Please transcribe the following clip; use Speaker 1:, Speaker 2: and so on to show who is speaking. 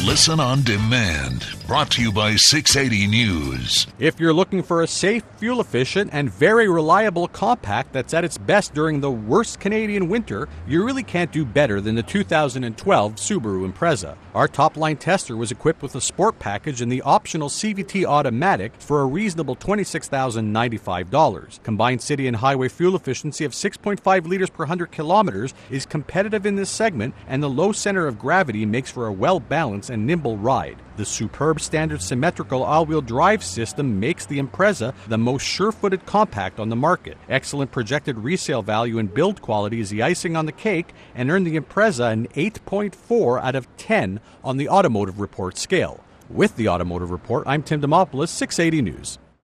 Speaker 1: Listen on demand. Brought to you by 680 News.
Speaker 2: If you're looking for a safe, fuel-efficient, and very reliable compact that's at its best during the worst Canadian winter, you really can't do better than the 2012 Subaru Impreza. Our top-line tester was equipped with a sport package and the optional CVT automatic for a reasonable $26,095. Combined city and highway fuel efficiency of 6.5 liters per 100 kilometers is competitive in this segment, and the low center of gravity makes for a well-balanced and nimble ride. The superb standard symmetrical all-wheel drive system makes the Impreza the most sure-footed compact on the market. Excellent projected resale value and build quality is the icing on the cake, and earned the Impreza an 8.4 out of 10 on the Automotive Report scale. With the Automotive Report, I'm Tim Demopoulos, 680 News.